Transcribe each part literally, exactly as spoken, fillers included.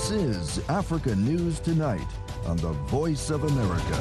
This is Africa News Tonight on the Voice of America.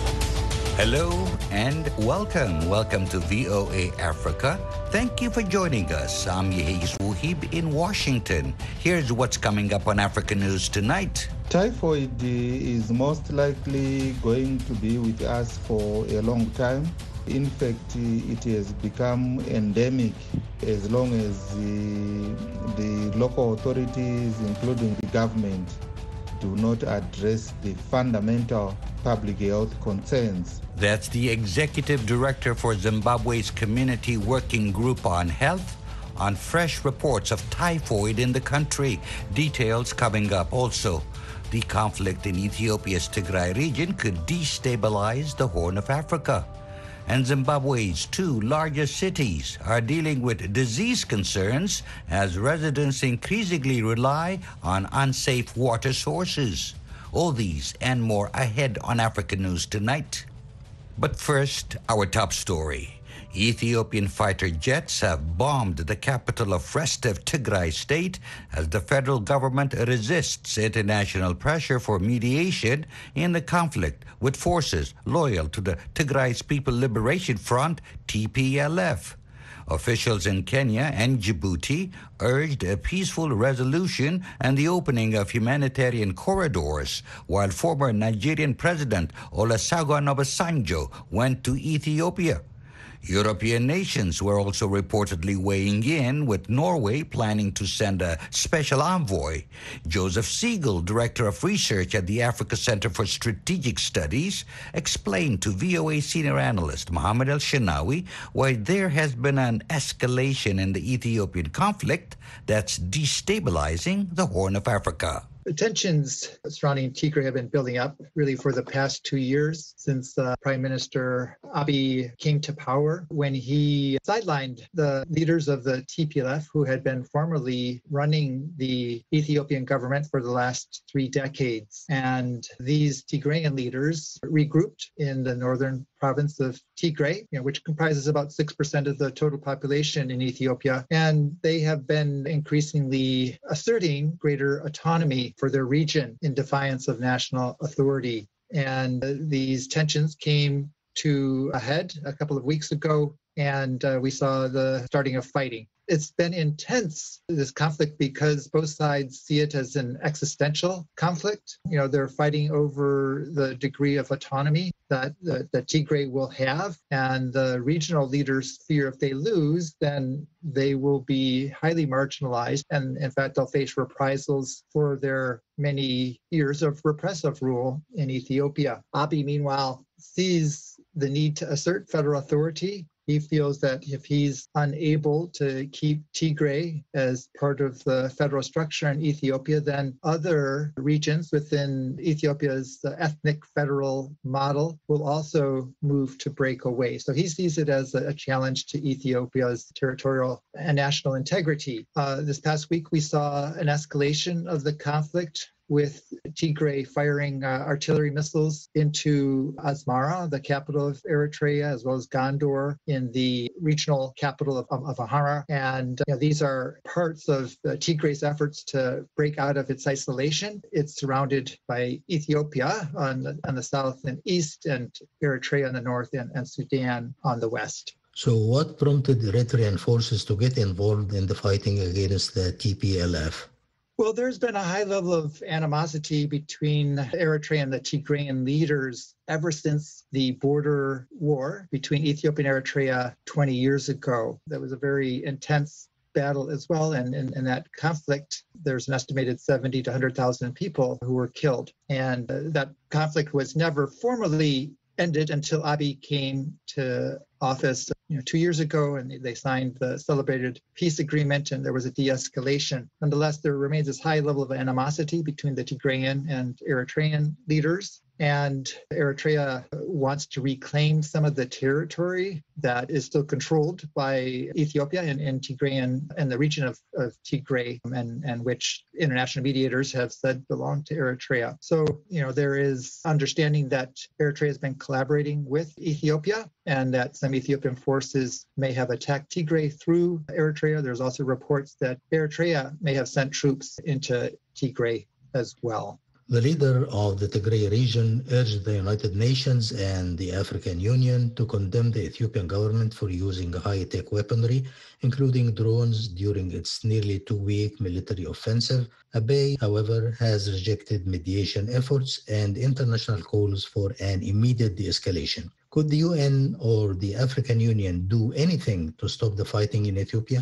Hello and welcome. Welcome to V O A Africa. Thank you for joining us. I'm Yehis Wuhib in Washington. Here's what's coming up on Africa News Tonight. Typhoid is most likely going to be with us for a long time. In fact, it has become endemic as long as the, the local authorities, including the government, do not address the fundamental public health concerns. That's the Executive Director for Zimbabwe's Community Working Group on Health, on fresh reports of typhoid in the country. Details coming up also. The conflict in Ethiopia's Tigray region could destabilize the Horn of Africa. And Zimbabwe's two largest cities are dealing with disease concerns as residents increasingly rely on unsafe water sources. All these and more ahead on Africa News Tonight. But first, our top story. Ethiopian fighter jets have bombed the capital of restive Tigray state as the federal government resists international pressure for mediation in the conflict with forces loyal to the Tigray People Liberation Front, T P L F. Officials in Kenya and Djibouti urged a peaceful resolution and the opening of humanitarian corridors, while former Nigerian President Olusegun Obasanjo went to Ethiopia. European nations were also reportedly weighing in, with Norway planning to send a special envoy. Joseph Siegel, Director of Research at the Africa Center for Strategic Studies, explained to V O A senior analyst Mohammed El-Shinawi why there has been an escalation in the Ethiopian conflict that's destabilizing the Horn of Africa. The tensions surrounding Tigray have been building up really for the past two years since uh, Prime Minister Abiy came to power, when he sidelined the leaders of the T P L F who had been formerly running the Ethiopian government for the last three decades. And these Tigrayan leaders regrouped in the northern province of Tigray, you know, which comprises about six percent of the total population in Ethiopia. And they have been increasingly asserting greater autonomy for their region in defiance of national authority. And uh, these tensions came to a head a couple of weeks ago, and uh, we saw the starting of fighting. It's been intense, this conflict, because both sides see it as an existential conflict. You know, they're fighting over the degree of autonomy that, that, that Tigray will have. And the regional leaders fear if they lose, then they will be highly marginalized. And in fact, they'll face reprisals for their many years of repressive rule in Ethiopia. Abiy, meanwhile, sees the need to assert federal authority. He feels that if he's unable to keep Tigray as part of the federal structure in Ethiopia, then other regions within Ethiopia's ethnic federal model will also move to break away. So he sees it as a challenge to Ethiopia's territorial and national integrity. Uh, this past week, we saw an escalation of the conflict, with Tigray firing uh, artillery missiles into Asmara, the capital of Eritrea, as well as Gondor in the regional capital of, of, of Amhara. And you know, these are parts of uh, Tigray's efforts to break out of its isolation. It's surrounded by Ethiopia on the, on the south and east, and Eritrea on the north, and, and Sudan on the west. So what prompted Eritrean forces to get involved in the fighting against the T P L F? Well, there's been a high level of animosity between Eritrea and the Tigrayan leaders ever since the border war between Ethiopia and Eritrea twenty years ago. That was a very intense battle as well. And in that conflict, there's an estimated seventy to one hundred thousand people who were killed. And uh, that conflict was never formally ended until Abiy came to office you know, two years ago, and they signed the celebrated peace agreement, and there was a de-escalation. Nonetheless, there remains this high level of animosity between the Tigrayan and Eritrean leaders. And Eritrea wants to reclaim some of the territory that is still controlled by Ethiopia and, and Tigrayan and the region of, of Tigray, and, and which international mediators have said belong to Eritrea. So, you know, there is understanding that Eritrea has been collaborating with Ethiopia, and that some Ethiopian forces may have attacked Tigray through Eritrea. There's also reports that Eritrea may have sent troops into Tigray. as well. The leader of the Tigray region urged the United Nations and the African Union to condemn the Ethiopian government for using high-tech weaponry, including drones, during its nearly two-week military offensive. Abiy, however, has rejected mediation efforts and international calls for an immediate de-escalation. Could the U N or the African Union do anything to stop the fighting in Ethiopia?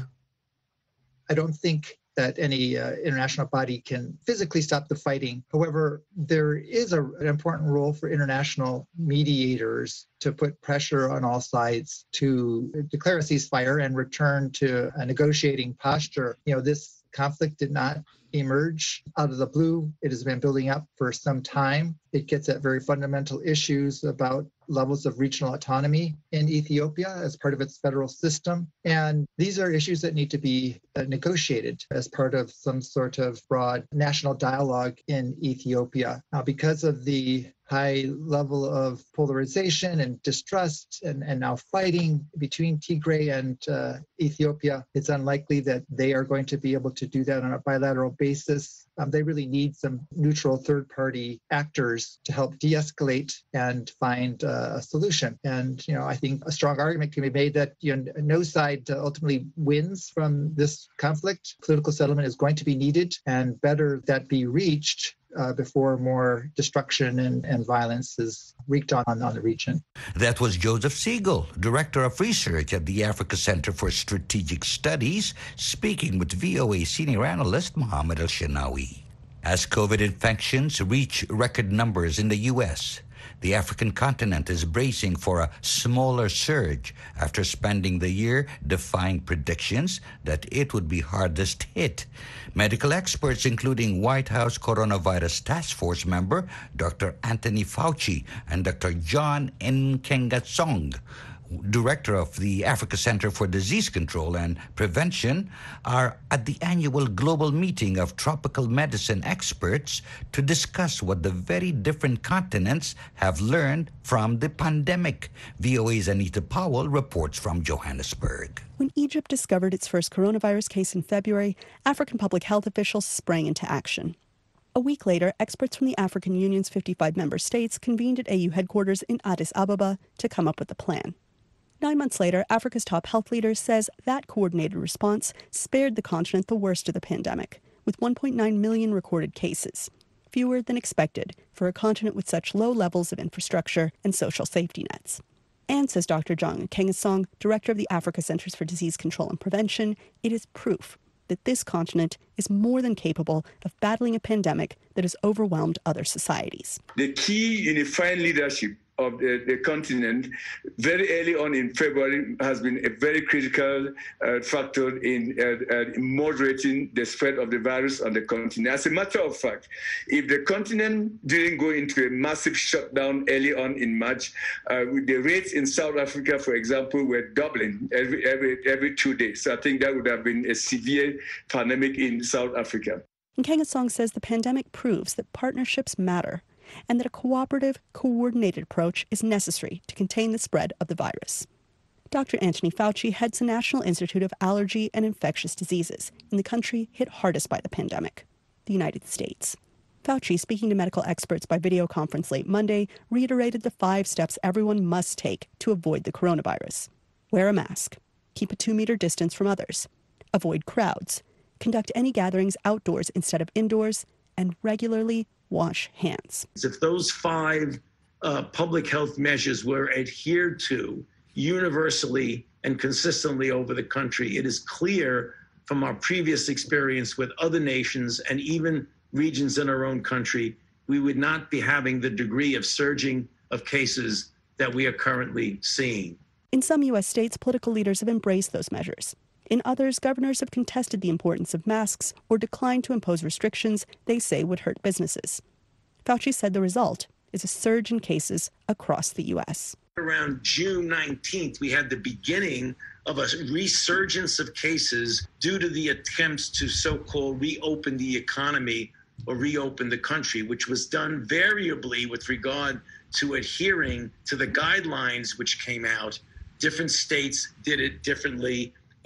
I don't think that any uh, international body can physically stop the fighting. However, there is a, an important role for international mediators to put pressure on all sides to declare a ceasefire and return to a negotiating posture. You know, this conflict did not emerge out of the blue. It has been building up for some time. It gets at very fundamental issues about levels of regional autonomy in Ethiopia as part of its federal system. And these are issues that need to be uh, negotiated as part of some sort of broad national dialogue in Ethiopia. Now, because of the high level of polarization and distrust and, and now fighting between Tigray and uh, Ethiopia, it's unlikely that they are going to be able to do that on a bilateral basis. Um, they really need some neutral third-party actors to help de-escalate and find uh, a solution. And, you know, I think a strong argument can be made that, you know, no side uh, ultimately wins from this conflict. Political settlement is going to be needed, and better that be reached Uh, before more destruction and, and violence is wreaked on, on the region. That was Joseph Siegel, Director of Research at the Africa Center for Strategic Studies, speaking with V O A senior analyst Mohammed El-Shinawi. As COVID infections reach record numbers in the U S, the African continent is bracing for a smaller surge after spending the year defying predictions that it would be hardest hit. Medical experts, including White House Coronavirus Task Force member Doctor Anthony Fauci and Doctor John Nkengasong, Director of the Africa Center for Disease Control and Prevention, are at the annual global meeting of tropical medicine experts to discuss what the very different continents have learned from the pandemic. V O A's Anita Powell reports from Johannesburg. When Egypt discovered its first coronavirus case in February, African public health officials sprang into action. A week later, experts from the African Union's fifty-five member states convened at A U headquarters in Addis Ababa to come up with a plan. Nine months later, Africa's top health leader says that coordinated response spared the continent the worst of the pandemic, with one point nine million recorded cases, fewer than expected for a continent with such low levels of infrastructure and social safety nets. And, says Doctor John Nkengasong, director of the Africa Centers for Disease Control and Prevention, it is proof that this continent is more than capable of battling a pandemic that has overwhelmed other societies. The key unifying leadership of the, the continent very early on in February has been a very critical uh, factor in uh, uh, moderating the spread of the virus on the continent. As a matter of fact, if the continent didn't go into a massive shutdown early on in March, uh, with the rates in South Africa, for example, were doubling every, every, every two days. So I think that would have been a severe pandemic in South Africa. Nkengasong says the pandemic proves that partnerships matter, and that a cooperative, coordinated approach is necessary to contain the spread of the virus. Doctor Anthony Fauci heads the National Institute of Allergy and Infectious Diseases in the country hit hardest by the pandemic, the United States. Fauci, speaking to medical experts by video conference late Monday, reiterated the five steps everyone must take to avoid the coronavirus. Wear a mask, keep a two-meter distance from others, avoid crowds, conduct any gatherings outdoors instead of indoors, and regularly wash hands. If those five uh, public health measures were adhered to universally and consistently over the country, it is clear from our previous experience with other nations and even regions in our own country, we would not be having the degree of surging of cases that we are currently seeing. In some U S states, political leaders have embraced those measures. In others, governors have contested the importance of masks or declined to impose restrictions they say would hurt businesses. Fauci said the result is a surge in cases across the U S. Around June nineteenth, we had the beginning of a resurgence of cases due to the attempts to so-called reopen the economy or reopen the country, which was done variably with regard to adhering to the guidelines which came out. Different states did it differently,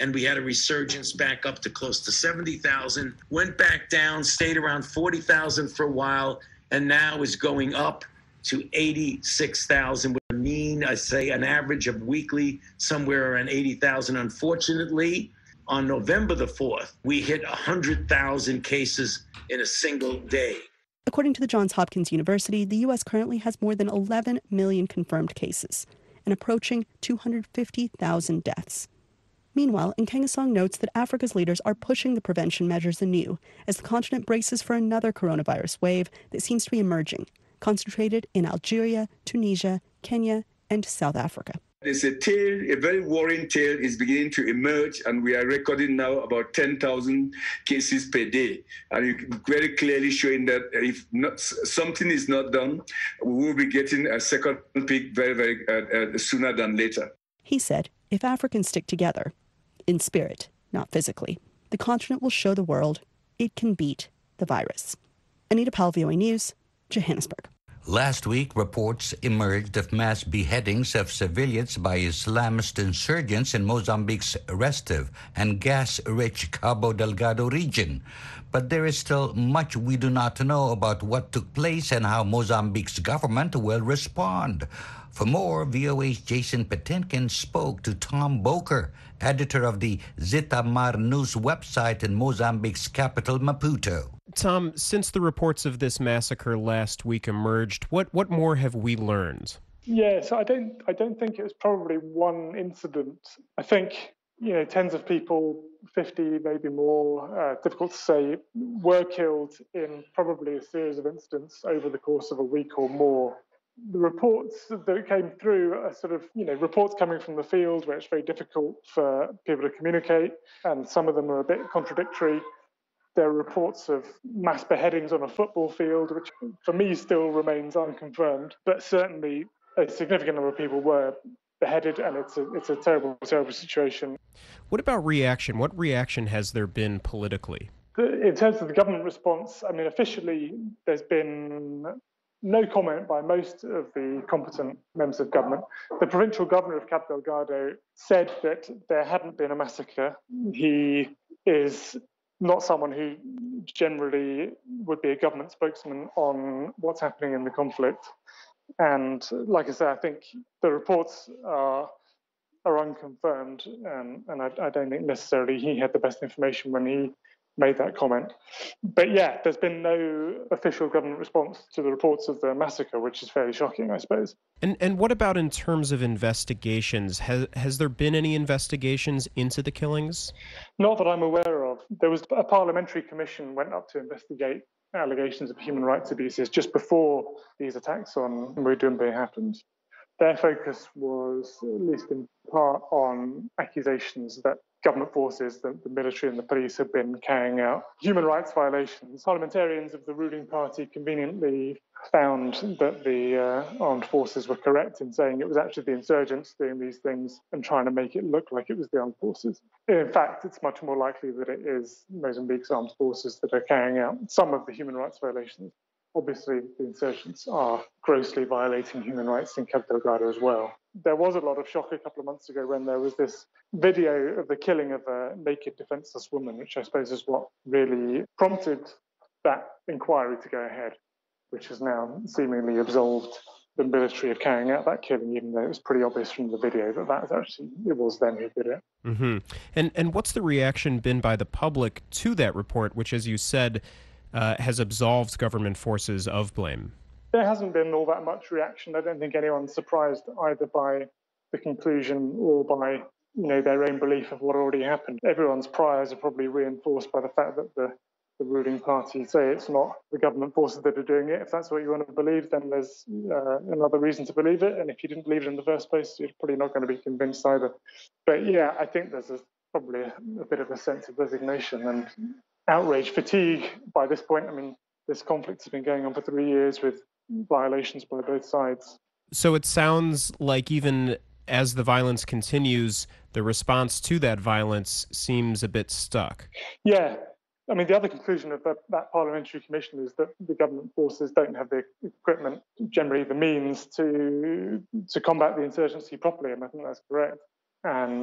and we had a resurgence back up to close to seventy thousand, went back down, stayed around forty thousand for a while, and now is going up to eighty-six thousand, with a mean, I say, an average of weekly somewhere around eighty thousand. Unfortunately, on November the fourth, we hit one hundred thousand cases in a single day. According to the Johns Hopkins University, the U S currently has more than eleven million confirmed cases and approaching two hundred fifty thousand deaths. Meanwhile, Nkengasong notes that Africa's leaders are pushing the prevention measures anew as the continent braces for another coronavirus wave that seems to be emerging, concentrated in Algeria, Tunisia, Kenya, and South Africa. There's a tale, a very worrying tale is beginning to emerge, and we are recording now about ten thousand cases per day. And you're very clearly showing that if not, something is not done, we will be getting a second peak very, very uh, uh, sooner than later. He said, if Africans stick together, in spirit, not physically, the continent will show the world it can beat the virus. Anita Powell, V O A News, Johannesburg. Last week, reports emerged of mass beheadings of civilians by Islamist insurgents in Mozambique's restive and gas-rich Cabo Delgado region. But there is still much we do not know about what took place and how Mozambique's government will respond. For more, V O A's Jason Patinkin spoke to Tom Boker, editor of the Zita Mar News website in Mozambique's capital, Maputo. Tom, since the reports of this massacre last week emerged, what, what more have we learned? Yes, I don't I don't think it was probably one incident. I think, you know, tens of people, fifty, maybe more, uh, difficult to say, were killed in probably a series of incidents over the course of a week or more. The reports that came through are sort of, you know, reports coming from the field where it's very difficult for people to communicate, and some of them are a bit contradictory. There are reports of mass beheadings on a football field, which for me still remains unconfirmed, but certainly a significant number of people were beheaded, and it's a, it's a terrible, terrible situation. What about reaction? What reaction has there been politically? In terms of the government response, I mean, officially there's been no comment by most of the competent members of government. The provincial governor of Cabo Delgado said that there hadn't been a massacre. He is not someone who generally would be a government spokesman on what's happening in the conflict. And like I said, I think the reports are are unconfirmed, and, and I, I don't think necessarily he had the best information when he made that comment. But yeah, there's been no official government response to the reports of the massacre, which is fairly shocking, I suppose. And and what about in terms of investigations? Has has there been any investigations into the killings? Not that I'm aware of. There was a parliamentary commission went up to investigate allegations of human rights abuses just before these attacks on Mudumbe happened. Their focus was, at least in part, on accusations that government forces, the, the military and the police, have been carrying out human rights violations. Parliamentarians of the ruling party conveniently found that the uh, armed forces were correct in saying it was actually the insurgents doing these things and trying to make it look like it was the armed forces. In fact, it's much more likely that it is Mozambique's armed forces that are carrying out some of the human rights violations. Obviously, the insurgents are grossly violating human rights in Cabo Delgado as well. There was a lot of shock a couple of months ago when there was this video of the killing of a naked, defenseless woman, which I suppose is what really prompted that inquiry to go ahead, which has now seemingly absolved the military of carrying out that killing, even though it was pretty obvious from the video that that was actually, it was them who did it. Mm-hmm. And, and what's the reaction been by the public to that report, which, as you said, Uh, has absolved government forces of blame? There hasn't been all that much reaction. I don't think anyone's surprised either by the conclusion or by, you know, their own belief of what already happened. Everyone's priors are probably reinforced by the fact that the, the ruling party say it's not the government forces that are doing it. If that's what you want to believe, then there's uh, another reason to believe it. And if you didn't believe it in the first place, you're probably not going to be convinced either. But yeah, I think there's a, probably a, a bit of a sense of resignation and outrage, fatigue by this point. I mean, this conflict has been going on for three years with violations by both sides. So it sounds like even as the violence continues, the response to that violence seems a bit stuck. Yeah. I mean, the other conclusion of that, that parliamentary commission is that the government forces don't have the equipment, generally the means, to to combat the insurgency properly, and I think that's correct. And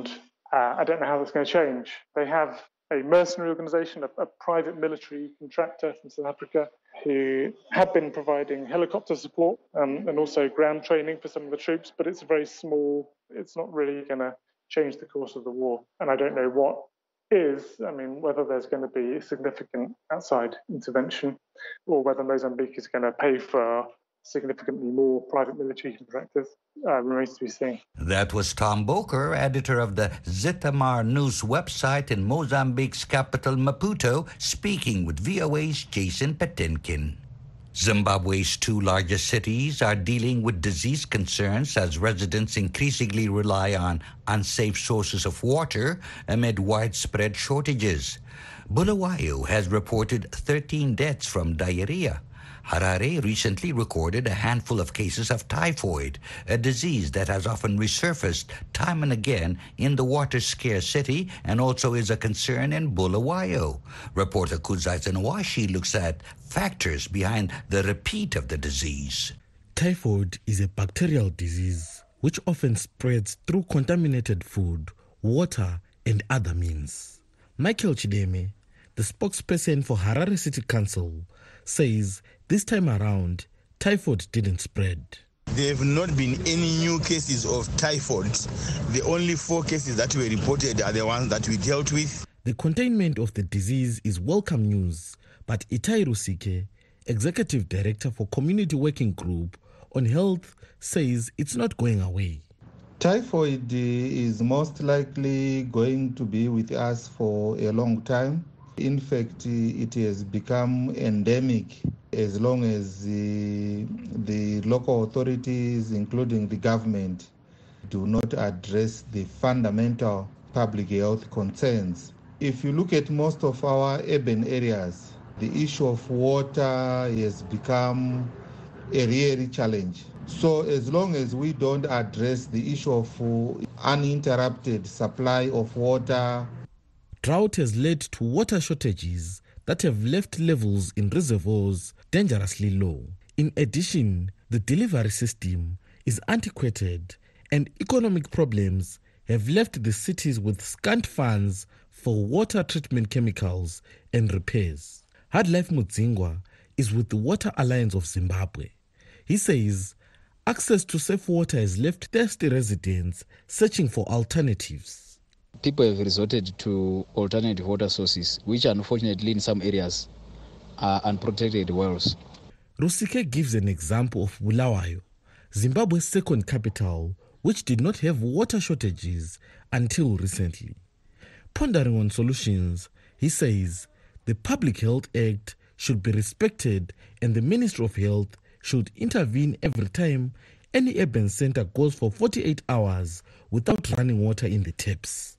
Uh, I don't know how that's going to change. They have a mercenary organisation, a, a private military contractor from South Africa, who have been providing helicopter support um, and also ground training for some of the troops, but it's very small. It's not really going to change the course of the war. And I don't know what is, I mean, whether there's going to be significant outside intervention or whether Mozambique is going to pay for significantly more private military contractors uh, remains to be seen. That was Tom Boker, editor of the Zitamar News website in Mozambique's capital, Maputo, speaking with V O A's Jason Patinkin. Zimbabwe's two largest cities are dealing with disease concerns as residents increasingly rely on unsafe sources of water amid widespread shortages. Bulawayo has reported thirteen deaths from diarrhea. Harare recently recorded a handful of cases of typhoid, a disease that has often resurfaced time and again in the water-scarce city and also is a concern in Bulawayo. Reporter Kuzai Zenwashi looks at factors behind the repeat of the disease. Typhoid is a bacterial disease which often spreads through contaminated food, water, and other means. Michael Chideme, the spokesperson for Harare City Council, says this time around, typhoid didn't spread. There have not been any new cases of typhoid. The only four cases that were reported are the ones that we dealt with. The containment of the disease is welcome news, but Itai Rusike, Executive Director for Community Working Group on Health, says it's not going away. Typhoid is most likely going to be with us for a long time. In fact, it has become endemic as long as the, the local authorities, including the government, do not address the fundamental public health concerns. If you look at most of our urban areas, the issue of water has become a real challenge. So as long as we don't address the issue of uninterrupted supply of water, drought has led to water shortages that have left levels in reservoirs dangerously low. In addition, the delivery system is antiquated and economic problems have left the cities with scant funds for water treatment chemicals and repairs. Hardlife Mudzingwa is with the Water Alliance of Zimbabwe. He says access to safe water has left thirsty residents searching for alternatives. People have resorted to alternative water sources, which unfortunately in some areas are unprotected wells. Rusike gives an example of Bulawayo, Zimbabwe's second capital, which did not have water shortages until recently. Pondering on solutions, he says the Public Health Act should be respected and the Ministry of Health should intervene every time any urban center goes for forty-eight hours without running water in the taps.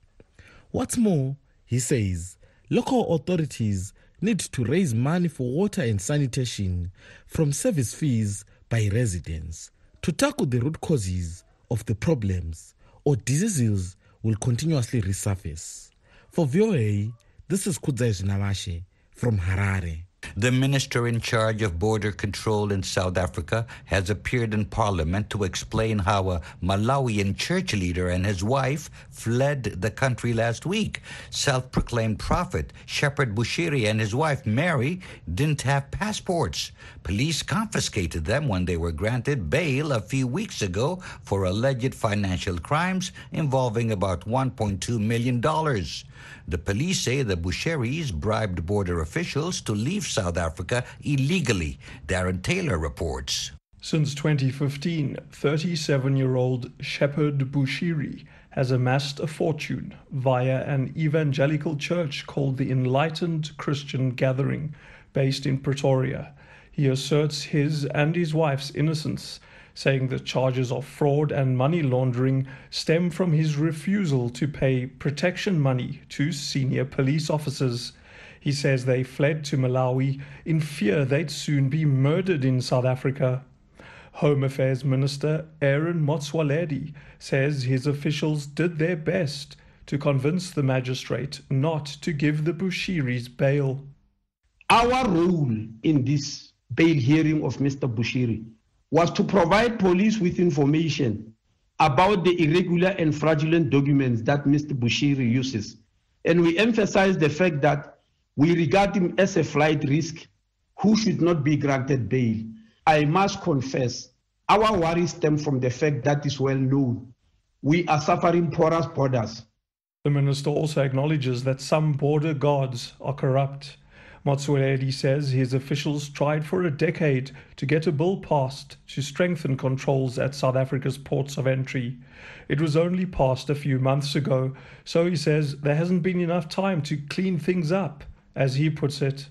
What's more, he says, local authorities need to raise money for water and sanitation from service fees by residents to tackle the root causes of the problems, or diseases will continuously resurface. For V O A, this is Kudzai Zinamashe from Harare. The minister in charge of border control in South Africa has appeared in parliament to explain how a Malawian church leader and his wife fled the country last week. Self-proclaimed prophet Shepherd Bushiri and his wife Mary didn't have passports. Police confiscated them when they were granted bail a few weeks ago for alleged financial crimes involving about one point two million dollars. The police say the Bushiris bribed border officials to leave South Africa illegally. Darren Taylor reports. Since twenty fifteen, thirty-seven-year-old Shepherd Bushiri has amassed a fortune via an evangelical church called the Enlightened Christian Gathering, based in Pretoria. He asserts his and his wife's innocence, saying the charges of fraud and money laundering stem from his refusal to pay protection money to senior police officers. He says they fled to Malawi in fear they'd soon be murdered in South Africa. Home Affairs Minister Aaron Motsoaledi says his officials did their best to convince the magistrate not to give the Bushiris bail. Our role in this bail hearing of Mister Bushiri was to provide police with information about the irregular and fraudulent documents that Mister Bushiri uses. And we emphasize the fact that we regard him as a flight risk who should not be granted bail. I must confess, our worries stem from the fact that is well known. We are suffering porous borders. The minister also acknowledges that some border guards are corrupt. Motsoaledi says his officials tried for a decade to get a bill passed to strengthen controls at South Africa's ports of entry. It was only passed a few months ago, so he says there hasn't been enough time to clean things up, as he puts it.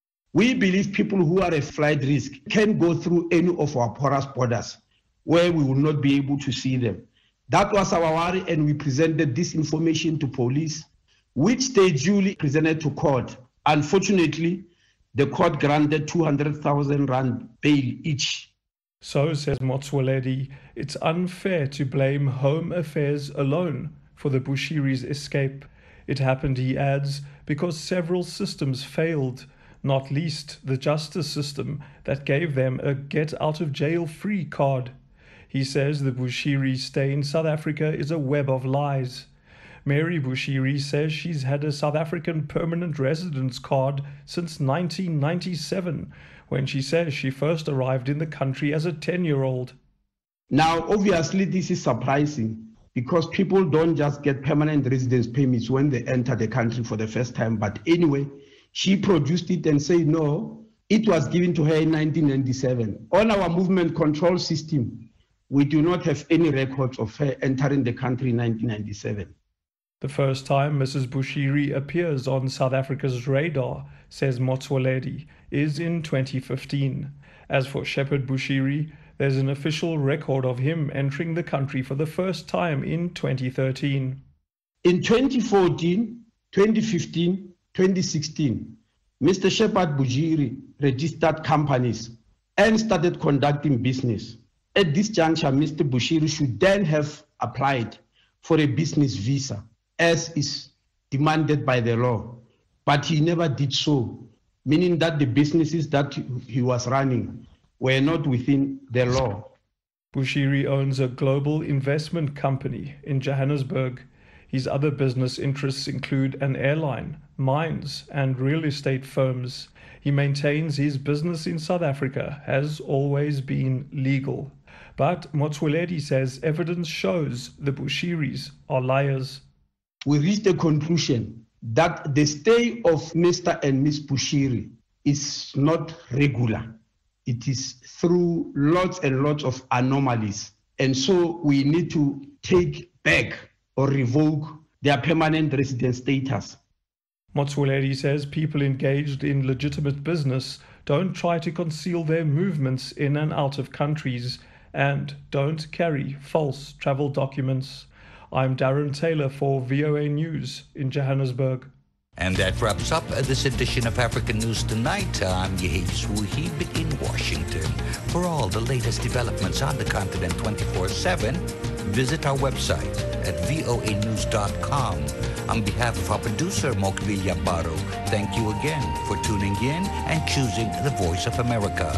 We believe people who are a flight risk can go through any of our porous borders where we will not be able to see them. That was our worry, and we presented this information to police, which they duly presented to court. Unfortunately, the court granted two hundred thousand rand bail each. So, says Motsoaledi, it's unfair to blame Home Affairs alone for the Bushiri's escape. It happened, he adds, because several systems failed, not least the justice system that gave them a get-out-of-jail-free card. He says the Bushiri stay in South Africa is a web of lies. Mary Bushiri says she's had a South African permanent residence card since nineteen ninety-seven, when she says she first arrived in the country as a ten-year-old. Now, obviously, this is surprising because people don't just get permanent residence permits when they enter the country for the first time. But anyway, she produced it and said, no, it was given to her in nineteen ninety-seven. On our movement control system, we do not have any records of her entering the country in nineteen ninety-seven. The first time Missus Bushiri appears on South Africa's radar, says Motsoaledi, is in twenty fifteen. As for Shepherd Bushiri, there's an official record of him entering the country for the first time in twenty thirteen. In twenty fourteen, twenty fifteen, twenty sixteen, Mister Shepherd Bushiri registered companies and started conducting business. At this juncture, Mister Bushiri should then have applied for a business visa, as is demanded by the law. But he never did so, meaning that the businesses that he was running were not within the law. Bushiri owns a global investment company in Johannesburg. His other business interests include an airline, mines, and real estate firms. He maintains his business in South Africa has always been legal. But Motsoaledi says evidence shows the Bushiris are liars. We reached the conclusion that the stay of Mister and Miss Bushiri is not regular. It is through lots and lots of anomalies. And so we need to take back or revoke their permanent resident status. Motsoaledi says people engaged in legitimate business don't try to conceal their movements in and out of countries and don't carry false travel documents. I'm Darren Taylor for V O A News in Johannesburg. And that wraps up this edition of African News Tonight. I'm Yehid Suhib in Washington. For all the latest developments on the continent twenty-four seven, visit our website at V O A news dot com. On behalf of our producer, Mokbil Yabaro, thank you again for tuning in and choosing the Voice of America.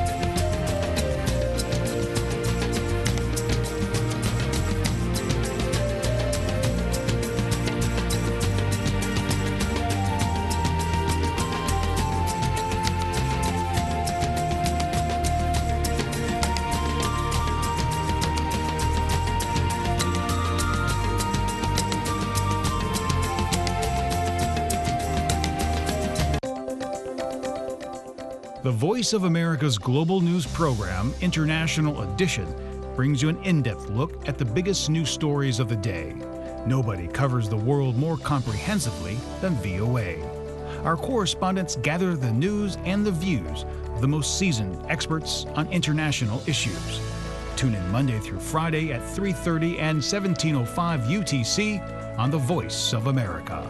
The Voice of America's global news program, International Edition, brings you an in-depth look at the biggest news stories of the day. Nobody covers the world more comprehensively than V O A. Our correspondents gather the news and the views of the most seasoned experts on international issues. Tune in Monday through Friday at three thirty and seventeen oh five U T C on The Voice of America.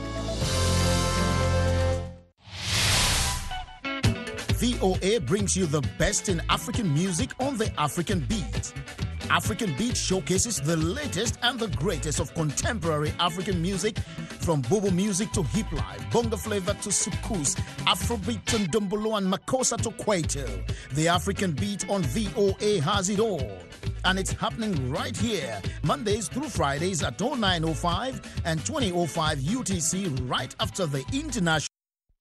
V O A brings you the best in African music on the African Beat. African Beat showcases the latest and the greatest of contemporary African music, from Bobo music to hip life, bongo flavor to soukous, Afrobeat to Ndombolo and Makossa to Kwaito. The African Beat on V O A has it all. and it's happening right here, Mondays through Fridays at oh nine oh five and twenty oh five U T C, right after the international